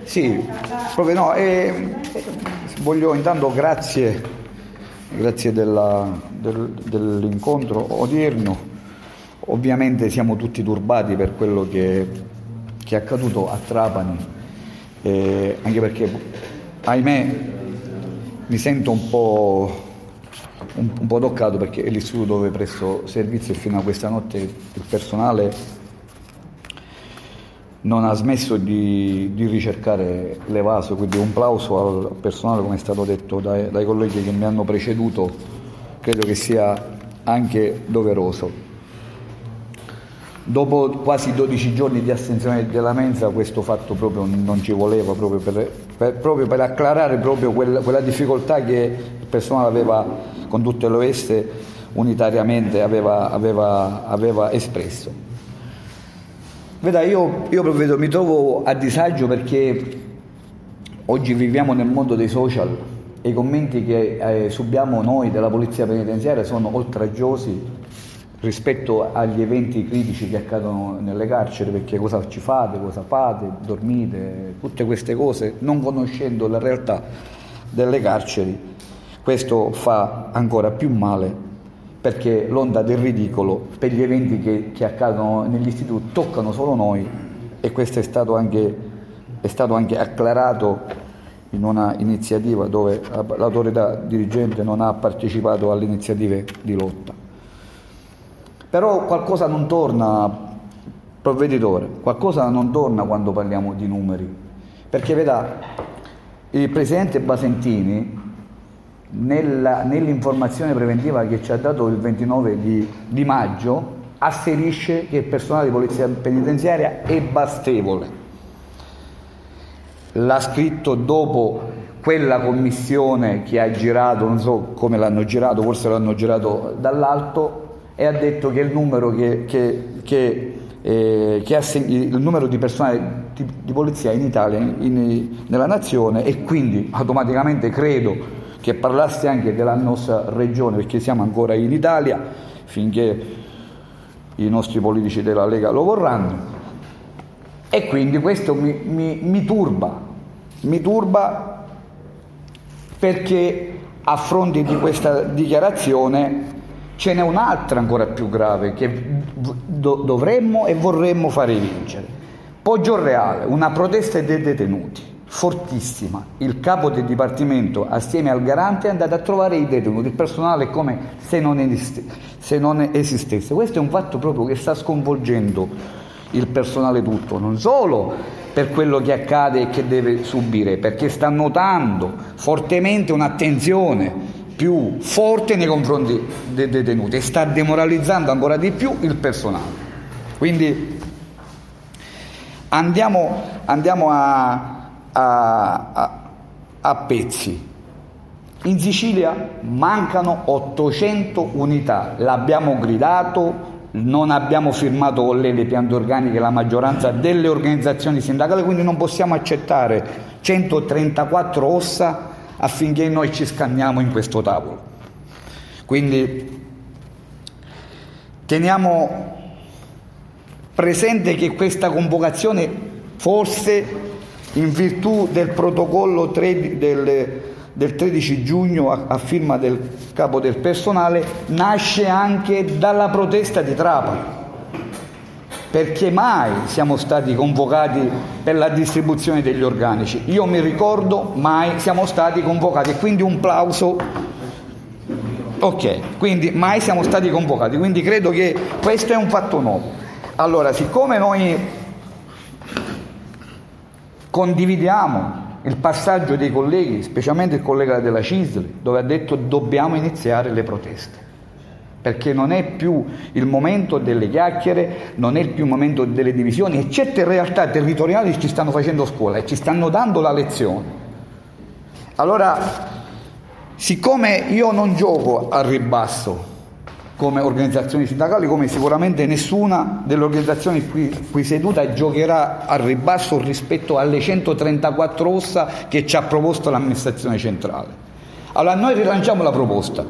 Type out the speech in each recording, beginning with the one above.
Sì, proprio no. Voglio intanto grazie dell'incontro odierno. Ovviamente siamo tutti turbati per quello che è accaduto a Trapani, anche perché, ahimè, mi sento un po' toccato, perché è l'istituto dove presto servizio e fino a questa notte il personale non ha smesso di ricercare l'evaso, quindi un plauso al personale, come è stato detto dai colleghi che mi hanno preceduto, credo che sia anche doveroso. Dopo quasi 12 giorni di astensione della mensa, questo fatto proprio non ci voleva, proprio per acclarare proprio quella difficoltà che il personale aveva, con tutte le oveste, unitariamente aveva espresso. Veda, io proprio mi trovo a disagio perché oggi viviamo nel mondo dei social e i commenti che subiamo noi della polizia penitenziaria sono oltraggiosi rispetto agli eventi critici che accadono nelle carceri, perché cosa ci fate, cosa fate, dormite, tutte queste cose, non conoscendo la realtà delle carceri. Questo fa ancora più male, perché l'onda del ridicolo per gli eventi che accadono negli istituti toccano solo noi, e questo è stato anche acclarato in una iniziativa dove l'autorità dirigente non ha partecipato alle iniziative di lotta. Però qualcosa non torna, provveditore, qualcosa non torna quando parliamo di numeri, perché veda, il presidente Basentini nell'informazione preventiva che ci ha dato il 29 di maggio asserisce che il personale di polizia penitenziaria è bastevole. L'ha scritto dopo quella commissione che ha girato, non so come l'hanno girato, forse l'hanno girato dall'alto, e ha detto che il numero il numero di personale di polizia in Italia, nella nazione, e quindi automaticamente credo che parlasse anche della nostra regione, perché siamo ancora in Italia finché i nostri politici della Lega lo vorranno, e quindi questo mi turba perché a fronte di questa dichiarazione ce n'è un'altra ancora più grave che dovremmo e vorremmo fare vincere. Poggioreale, una protesta dei detenuti fortissima, il capo del dipartimento assieme al garante è andato a trovare i detenuti, il personale è come se non esistesse. Questo è un fatto proprio che sta sconvolgendo il personale tutto, non solo per quello che accade e che deve subire, perché sta notando fortemente un'attenzione più forte nei confronti dei detenuti e sta demoralizzando ancora di più il personale. Quindi andiamo a pezzi. In Sicilia mancano 800 unità, l'abbiamo gridato, non abbiamo firmato con lei le piante organiche la maggioranza delle organizzazioni sindacali, quindi non possiamo accettare 134 ossa affinché noi ci scanniamo in questo tavolo. Quindi teniamo presente che questa convocazione, forse in virtù del protocollo del 13 giugno a firma del capo del personale, nasce anche dalla protesta di Trapani, perché mai siamo stati convocati per la distribuzione degli organici. Io mi ricordo, mai siamo stati convocati, quindi un plauso. Ok, quindi mai siamo stati convocati, quindi credo che questo è un fatto nuovo. Allora, siccome noi condividiamo il passaggio dei colleghi, specialmente il collega della CISL, dove ha detto dobbiamo iniziare le proteste, perché non è più il momento delle chiacchiere, non è più il momento delle divisioni, e certe realtà territoriali ci stanno facendo scuola e ci stanno dando la lezione. Allora, siccome io non gioco al ribasso come organizzazioni sindacali, come sicuramente nessuna delle organizzazioni qui seduta giocherà al ribasso rispetto alle 134 ossa che ci ha proposto l'amministrazione centrale. Allora noi rilanciamo la proposta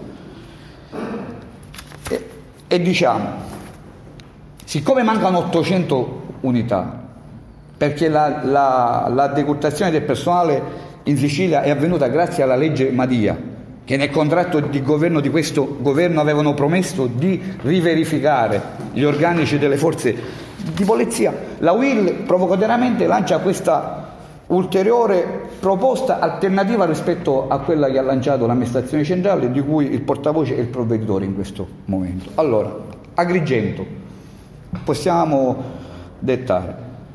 e diciamo, siccome mancano 800 unità, perché la decurtazione del personale in Sicilia è avvenuta grazie alla legge Madia, che nel contratto di governo di questo governo avevano promesso di riverificare gli organici delle forze di polizia. La UIL provocatoriamente lancia questa ulteriore proposta alternativa rispetto a quella che ha lanciato l'amministrazione centrale, di cui il portavoce è il provveditore in questo momento. Allora, Agrigento, possiamo dettare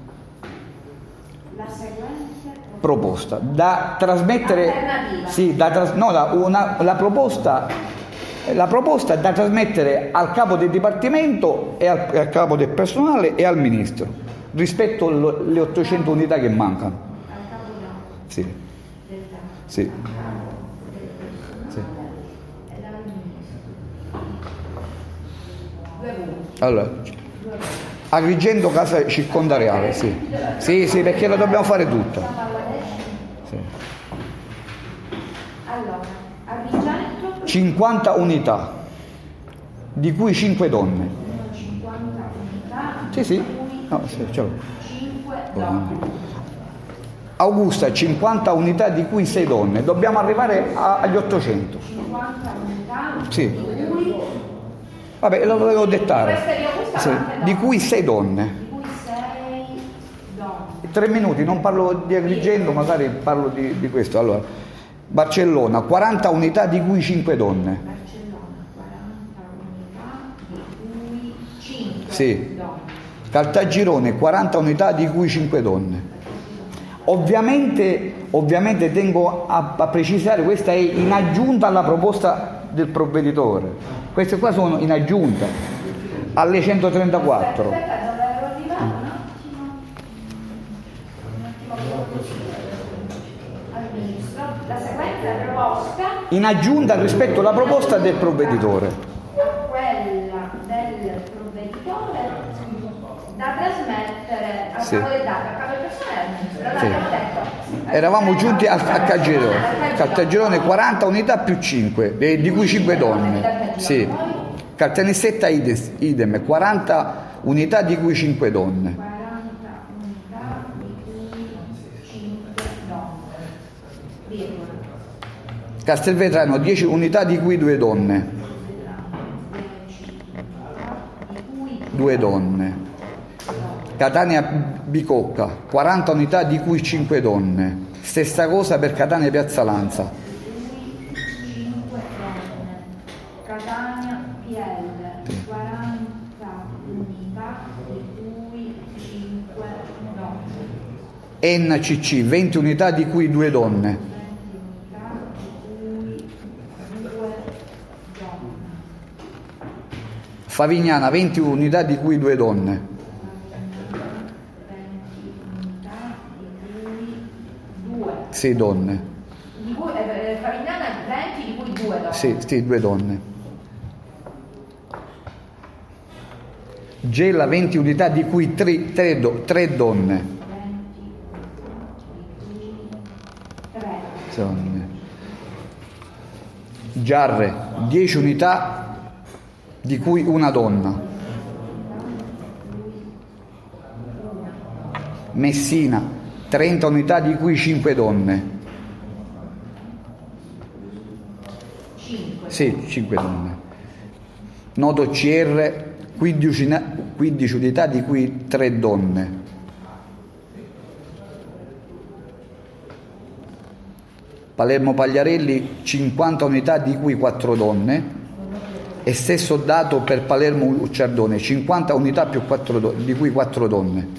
la seguente proposta da trasmettere, sì, la proposta da trasmettere al capo del dipartimento e al capo del personale e al ministro rispetto alle 800 unità che mancano. Sì. Sì. Sì. Allora, Agrigento, casa circondariale, sì. Sì, sì, perché la dobbiamo fare tutta. Sì. Allora, Agrigento 50 unità, di cui 5 donne. 50 unità, Sì, sì. di cui No, sì, ce l'ho. 5 donne. Augusta, 50 unità, di cui 6 donne. Dobbiamo arrivare agli 800. 50 unità, Sì. di cui Vabbè, lo dovevo dettare. queste di Augusta Sì. quante donne? Di cui 6 donne. Di cui 6 donne. 3 minuti, non parlo di Agrigento, magari parlo di questo. Allora, Barcellona, 40 unità, di cui 5 donne. Barcellona, 40 unità, di cui 5 Sì. donne. Caltagirone, 40 unità, di cui 5 donne. Ovviamente tengo a precisare, questa è in aggiunta alla proposta del provveditore. Queste qua sono in aggiunta alle 134. Aspetta, dove ero arrivato? Un attimo così. Al ministro. La seguente proposta In aggiunta rispetto alla proposta del provveditore. a quella del provveditore da trasmettere al Sì. capo del dato, al capo del personale e al ministro. Allora Sì. abbiamo detto Eravamo giunti a Caltagirone, 40 unità più 5, di cui 5 donne. Sì. Caltanissetta idem, 40 unità, di cui 5 donne. 40 unità di cui 5 donne. Virgola. Castelvetrano, 10 unità, di cui 2 donne. 10 unità di cui 2 donne. Catania Bicocca, 40 unità, di cui 5 donne. Stessa cosa per Catania Piazza Lanza. 5 donne. Catania PL, 40 unità di cui 5 donne. NCC, 20 unità, di cui 2 donne. 20 unità di cui 2 donne. Favignana, 20 unità, di cui 2 donne. 20 unità di cui 2. 6 donne. Di cui, Favignana 20 di cui 2 donne. Sì, 2 donne. Gela, 20 unità, di cui 3 donne. 20 di cui 3. Donne. Giarre, 10 unità, di cui 1 donna. Messina, 30 unità, di cui 5 donne. 5. Sì, 5 donne. Noto CR, 15 unità, di cui 3 donne. Palermo Pagliarelli, 50 unità, di cui 4 donne. E stesso dato per Palermo Ucciardone, 50 unità più 4 di cui 4 donne.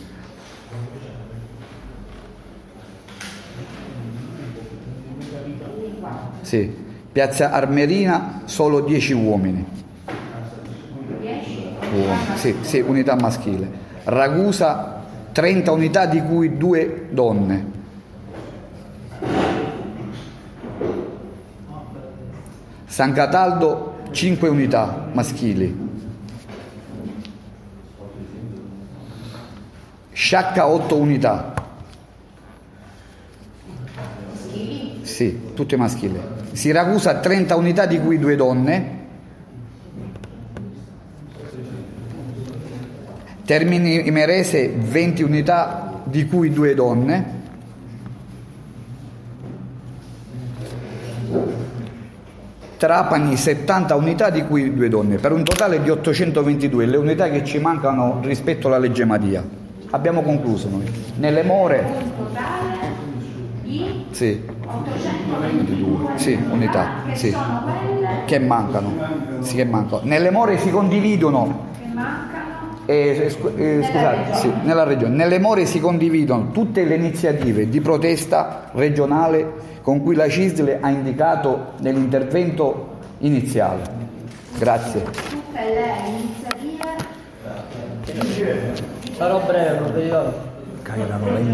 Sì. Piazza Armerina, solo 10 uomini. 10 Sì, sì, unità maschile. Ragusa, 30 unità, di cui 2 donne. San Cataldo, 5 unità maschili. Sciacca, 8 unità. Sì, tutte maschili. Siracusa, 30 unità, di cui 2 donne. Termini Imerese, 20 unità, di cui 2 donne. Trapani 70 unità di cui 2 donne, per un totale di 822, le unità che ci mancano rispetto alla legge Madia. Abbiamo concluso noi. Nelle more Un totale di sì, 822 sì, unità che sì, sono quelle che mancano. Sì, che mancano. Nelle more si condividono che mancano scusate, sì, nella regione. Nelle more si condividono tutte le iniziative di protesta regionale con cui la CISL ha indicato nell'intervento iniziale. Grazie. tutte le iniziative. Sarò breve, provveditore.